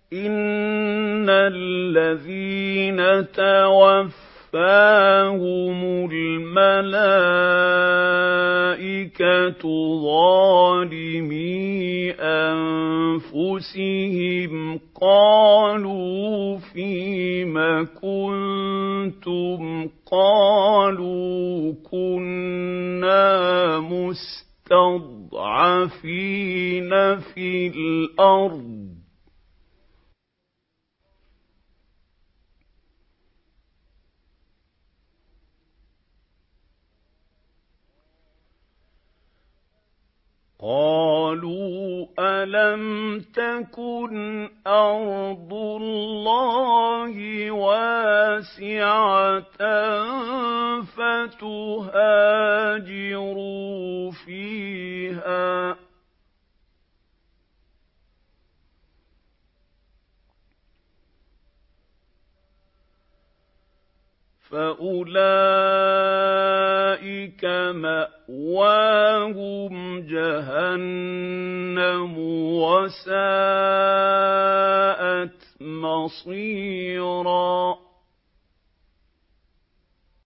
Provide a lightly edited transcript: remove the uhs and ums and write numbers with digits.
إِنَّ الَّذِينَ تَوَفَّاهُمُ الْمَلَائِكَةُ ظَالِمِي أَنفُسِهِمْ قَالُوا فِيمَ كُنتُمْ ۖ قَالُوا كُنَّا مُسْتَضْعَفِينَ فِي الْأَرْضِ ۚ قَالُوا أَلَمْ تَكُنْ أَرْضُ اللَّهِ وَاسِعَةً فَتُهَاجِرُوا فِيهَا ۚ فَأُولَٰئِكَ مَأْوَاهُمْ جَهَنَّمُ ۖ وَسَاءَتْ مَصِيرًا